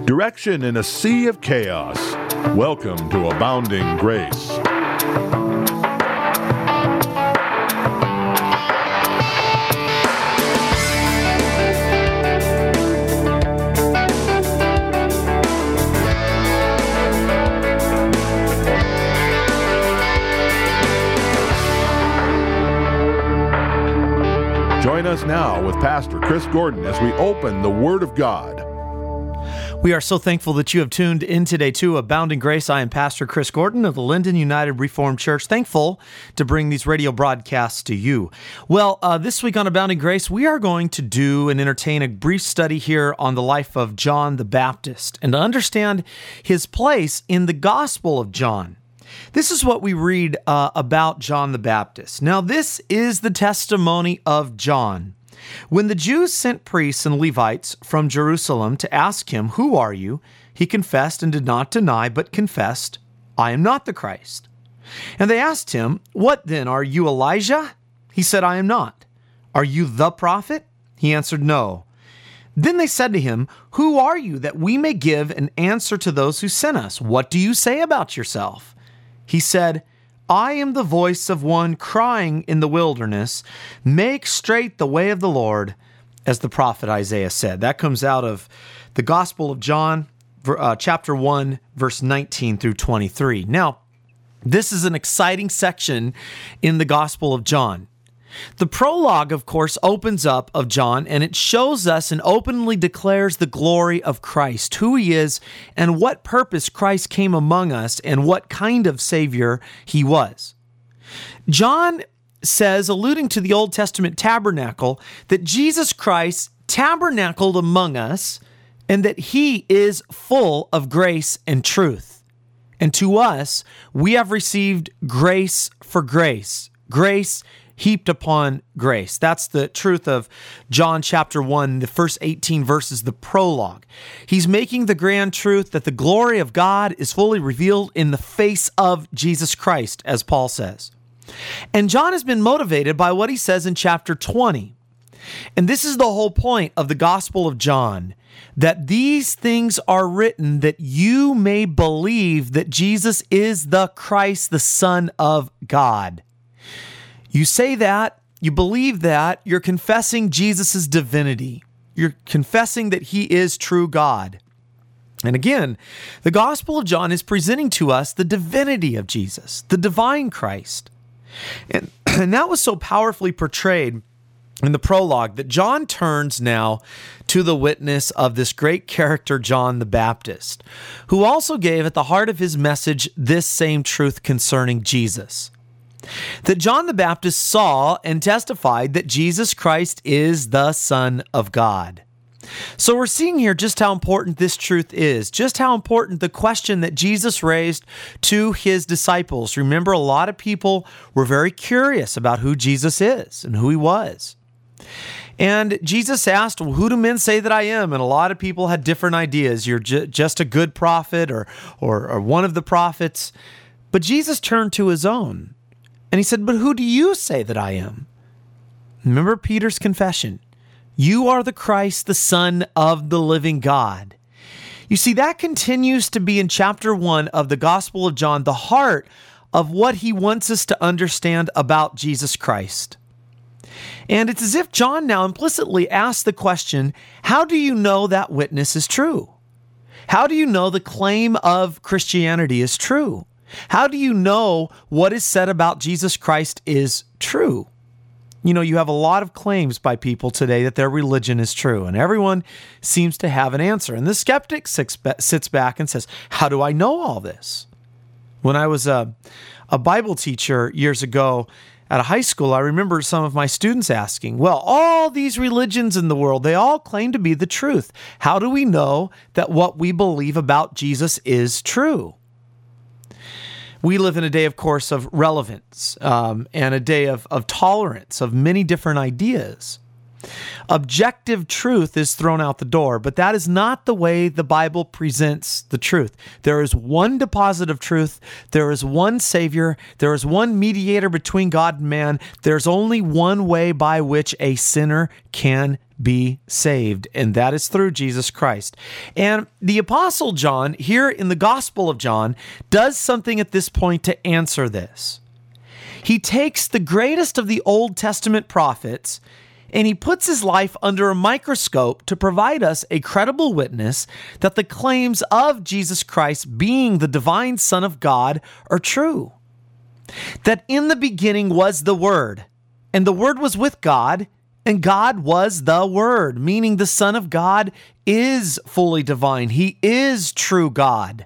Direction in a sea of chaos. Welcome to Abounding Grace. Join us now with Pastor Chris Gordon as we open the Word of God. We are so thankful that you have tuned in today to Abounding Grace. I am Pastor Chris Gordon of the Linden United Reformed Church. Thankful to bring these radio broadcasts to you. Well, this week on Abounding Grace, we are going to do and entertain a brief study here on the life of John the Baptist and to understand his place in the Gospel of John. This is what we read about John the Baptist. Now, this is the testimony of John. When the Jews sent priests and Levites from Jerusalem to ask him, "Who are you?" he confessed and did not deny, but confessed, "I am not the Christ." And they asked him, "What then? Are you Elijah?" He said, "I am not." "Are you the prophet?" He answered, "No." Then they said to him, "Who are you, that we may give an answer to those who sent us? What do you say about yourself?" He said, "I am the voice of one crying in the wilderness, make straight the way of the Lord," as the prophet Isaiah said. That comes out of the Gospel of John, chapter 1, verse 19 through 23. Now, this is an exciting section in the Gospel of John. The prologue, of course, opens up of John, and it shows us and openly declares the glory of Christ, who he is, and what purpose Christ came among us, and what kind of Savior he was. John says, alluding to the Old Testament tabernacle, that Jesus Christ tabernacled among us, and that he is full of grace and truth. And to us, we have received grace for grace. Grace heaped upon grace. That's the truth of John chapter 1, the first 18 verses, the prologue. He's making the grand truth that the glory of God is fully revealed in the face of Jesus Christ, as Paul says. And John has been motivated by what he says in chapter 20. And this is the whole point of the Gospel of John, that these things are written that you may believe that Jesus is the Christ, the Son of God. You say that, you believe that, you're confessing Jesus' divinity. You're confessing that he is true God. And again, the Gospel of John is presenting to us the divinity of Jesus, the divine Christ. And that was so powerfully portrayed in the prologue that John turns now to the witness of this great character, John the Baptist, who also gave at the heart of his message this same truth concerning Jesus. That John the Baptist saw and testified that Jesus Christ is the Son of God. So we're seeing here just how important this truth is, just how important the question that Jesus raised to his disciples. Remember, a lot of people were very curious about who Jesus is and who he was. And Jesus asked, "Well, who do men say that I am?" And a lot of people had different ideas. You're just a good prophet or one of the prophets. But Jesus turned to his own. And he said, "But who do you say that I am?" Remember Peter's confession. "You are the Christ, the Son of the living God." You see, that continues to be in chapter 1 of the Gospel of John, the heart of what he wants us to understand about Jesus Christ. And it's as if John now implicitly asks the question, how do you know that witness is true? How do you know the claim of Christianity is true? How do you know what is said about Jesus Christ is true? You know, you have a lot of claims by people today that their religion is true, and everyone seems to have an answer. And the skeptic sits back and says, how do I know all this? When I was a Bible teacher years ago at a high school, I remember some of my students asking, well, all these religions in the world, they all claim to be the truth. How do we know that what we believe about Jesus is true? We live in a day, of course, of relevance and a day of tolerance of many different ideas. Objective truth is thrown out the door, but that is not the way the Bible presents the truth. There is one deposit of truth. There is one Savior. There is one mediator between God and man. There's only one way by which a sinner can be saved, and that is through Jesus Christ. And the Apostle John, here in the Gospel of John, does something at this point to answer this. He takes the greatest of the Old Testament prophets and he puts his life under a microscope to provide us a credible witness that the claims of Jesus Christ being the divine Son of God are true. That in the beginning was the Word, and the Word was with God, and God was the Word, meaning the Son of God is fully divine. He is true God.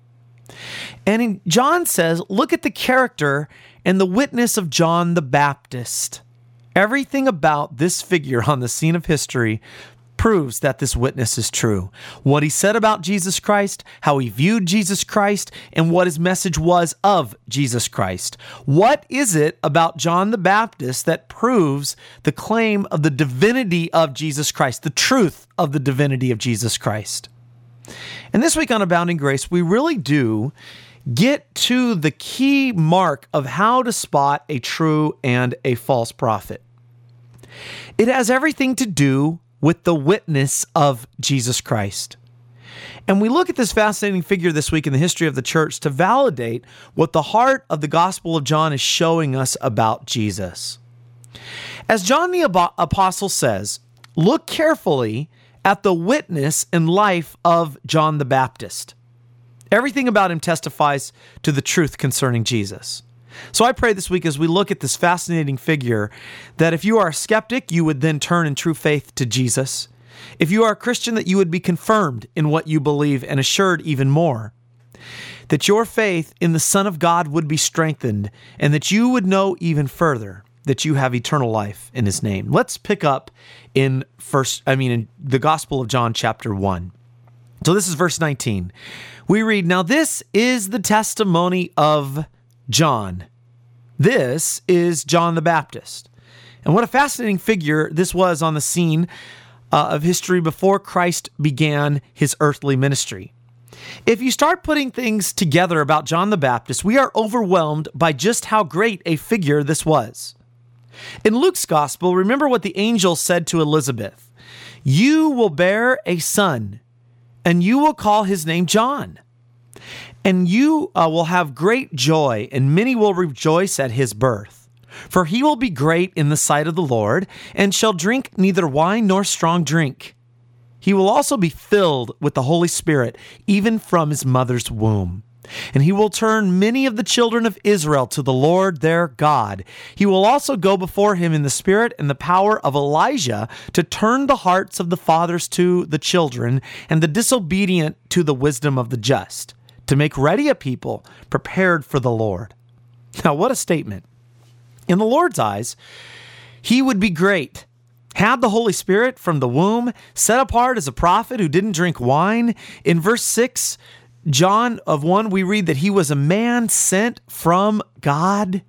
And John says, look at the character and the witness of John the Baptist. Everything about this figure on the scene of history proves that this witness is true. What he said about Jesus Christ, how he viewed Jesus Christ, and what his message was of Jesus Christ. What is it about John the Baptist that proves the claim of the divinity of Jesus Christ, the truth of the divinity of Jesus Christ? And this week on Abounding Grace, we really do get to the key mark of how to spot a true and a false prophet. It has everything to do with the witness of Jesus Christ. And we look at this fascinating figure this week in the history of the church to validate what the heart of the Gospel of John is showing us about Jesus. As John the Apostle says, look carefully at the witness and life of John the Baptist. Everything about him testifies to the truth concerning Jesus. So I pray this week as we look at this fascinating figure that if you are a skeptic, you would then turn in true faith to Jesus. If you are a Christian, that you would be confirmed in what you believe and assured even more. That your faith in the Son of God would be strengthened and that you would know even further that you have eternal life in his name. Let's pick up in the Gospel of John chapter 1. So this is verse 19. We read, "Now this is the testimony of John." This is John the Baptist. And what a fascinating figure this was on the scene of history before Christ began his earthly ministry. If you start putting things together about John the Baptist, we are overwhelmed by just how great a figure this was. In Luke's gospel, remember what the angel said to Elizabeth. "You will bear a son, and you will call his name John. And you will have great joy, and many will rejoice at his birth. For he will be great in the sight of the Lord, and shall drink neither wine nor strong drink. He will also be filled with the Holy Spirit, even from his mother's womb. And he will turn many of the children of Israel to the Lord their God. He will also go before him in the spirit and the power of Elijah to turn the hearts of the fathers to the children, and the disobedient to the wisdom of the just, to make ready a people prepared for the Lord." Now, what a statement. In the Lord's eyes, he would be great, had the Holy Spirit from the womb, set apart as a prophet who didn't drink wine. In verse 6, John of 1, we read that he was a man sent from God.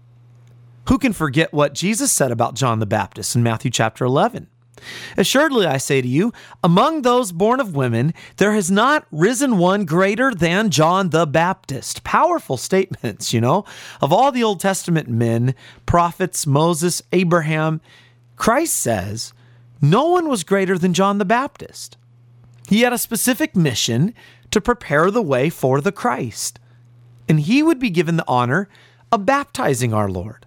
Who can forget what Jesus said about John the Baptist in Matthew chapter 11? "Assuredly, I say to you, among those born of women, there has not risen one greater than John the Baptist." Powerful statements, Of all the Old Testament men, prophets, Moses, Abraham, Christ says, no one was greater than John the Baptist. He had a specific mission to prepare the way for the Christ, and he would be given the honor of baptizing our Lord.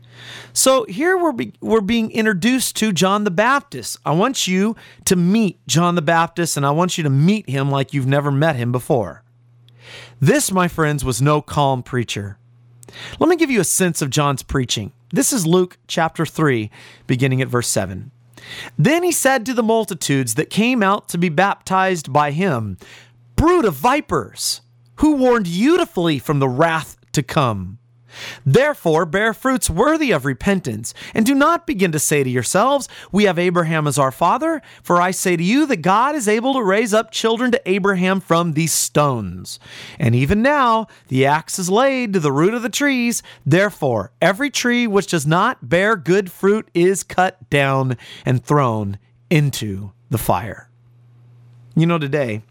So here we're being introduced to John the Baptist. I want you to meet John the Baptist, and I want you to meet him like you've never met him before. This, my friends, was no calm preacher. Let me give you a sense of John's preaching. This is Luke chapter 3, beginning at verse 7. "Then he said to the multitudes that came out to be baptized by him, 'Brood of vipers, who warned you to flee from the wrath to come? Therefore, bear fruits worthy of repentance, and do not begin to say to yourselves, we have Abraham as our father, for I say to you that God is able to raise up children to Abraham from these stones. And even now, the axe is laid to the root of the trees. Therefore, every tree which does not bear good fruit is cut down and thrown into the fire. You know, today,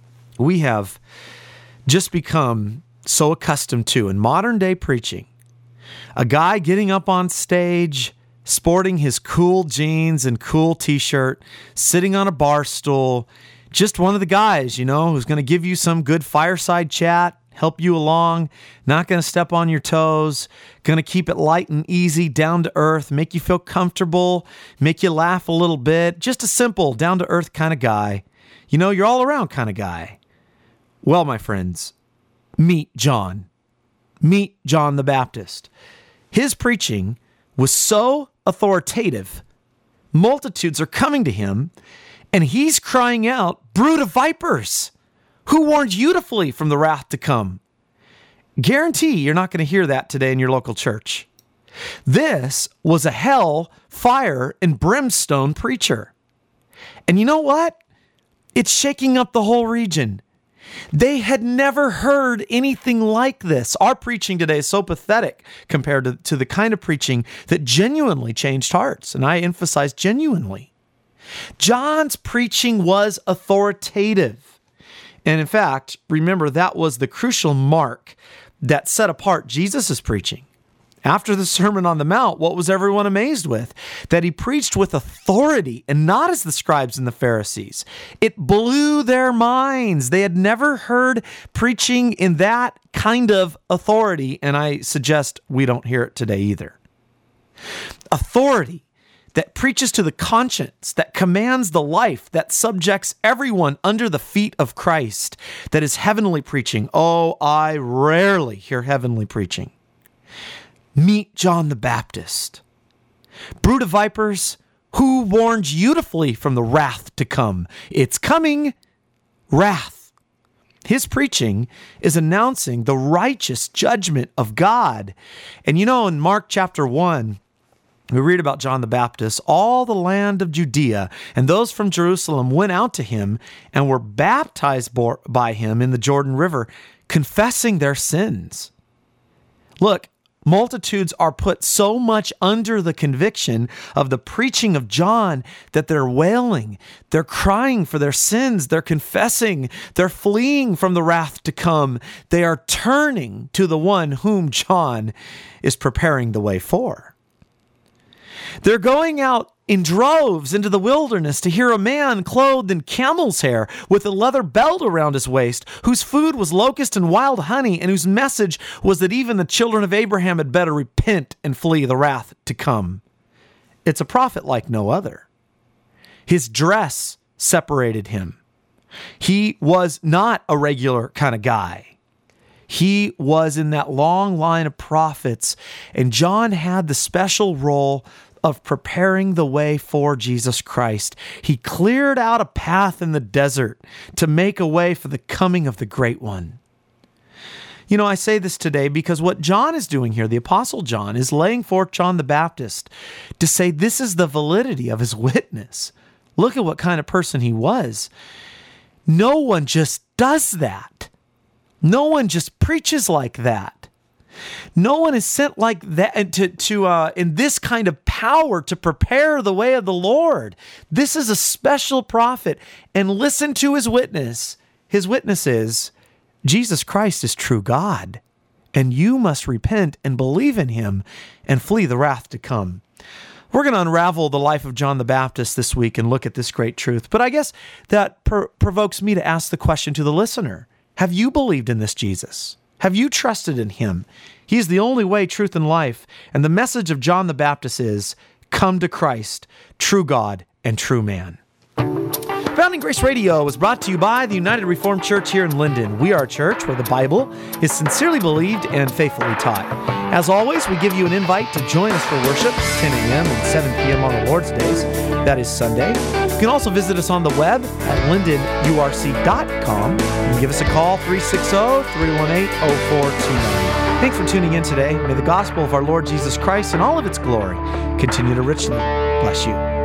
we have just become so accustomed to, in modern day preaching, a guy getting up on stage, sporting his cool jeans and cool t-shirt, sitting on a bar stool, just one of the guys, who's going to give you some good fireside chat, help you along, not going to step on your toes, going to keep it light and easy, down to earth, make you feel comfortable, make you laugh a little bit, just a simple, down to earth kind of guy. You're all around kind of guy. Well, my friends, meet John. Meet John the Baptist. His preaching was so authoritative, multitudes are coming to him, and he's crying out, brood of vipers, who warned you to flee from the wrath to come? Guarantee you're not going to hear that today in your local church. This was a hell, fire, and brimstone preacher. And you know what? It's shaking up the whole region. They had never heard anything like this. Our preaching today is so pathetic compared to the kind of preaching that genuinely changed hearts. And I emphasize genuinely. John's preaching was authoritative. And in fact, remember, that was the crucial mark that set apart Jesus' preaching. After the Sermon on the Mount, what was everyone amazed with? That he preached with authority and not as the scribes and the Pharisees. It blew their minds. They had never heard preaching in that kind of authority, and I suggest we don't hear it today either. Authority that preaches to the conscience, that commands the life, that subjects everyone under the feet of Christ, that is heavenly preaching. Oh, I rarely hear heavenly preaching. Meet John the Baptist. Brood of vipers, who warned you to flee from the wrath to come? It's coming. Wrath. His preaching is announcing the righteous judgment of God. And in Mark chapter 1, we read about John the Baptist. All the land of Judea and those from Jerusalem went out to him and were baptized by him in the Jordan River, confessing their sins. Look, multitudes are put so much under the conviction of the preaching of John that they're wailing, they're crying for their sins, they're confessing, they're fleeing from the wrath to come. They are turning to the one whom John is preparing the way for. They're going out in droves into the wilderness to hear a man clothed in camel's hair with a leather belt around his waist, whose food was locust and wild honey, and whose message was that even the children of Abraham had better repent and flee the wrath to come. It's a prophet like no other. His dress separated him. He was not a regular kind of guy. He was in that long line of prophets, and John had the special role of preparing the way for Jesus Christ. He cleared out a path in the desert to make a way for the coming of the Great One. I say this today because what John is doing here, the Apostle John, is laying forth John the Baptist to say this is the validity of his witness. Look at what kind of person he was. No one just does that. No one just preaches like that. No one is sent like that to in this kind of power to prepare the way of the Lord. This is a special prophet. And listen to his witness. His witness is, Jesus Christ is true God, and you must repent and believe in him and flee the wrath to come. We're going to unravel the life of John the Baptist this week and look at this great truth. But I guess that provokes me to ask the question to the listener. Have you believed in this Jesus? Have you trusted in him? He is the only way, truth, and life. And the message of John the Baptist is, come to Christ, true God and true man. Abounding Grace Radio was brought to you by the United Reformed Church here in Linden. We are a church where the Bible is sincerely believed and faithfully taught. As always, we give you an invite to join us for worship, 10 a.m. and 7 p.m. on the Lord's days. That is Sunday. You can also visit us on the web at lindenurc.com. You can give us a call, 360-318-0429. Thanks for tuning in today. May the gospel of our Lord Jesus Christ and all of its glory continue to richly bless you.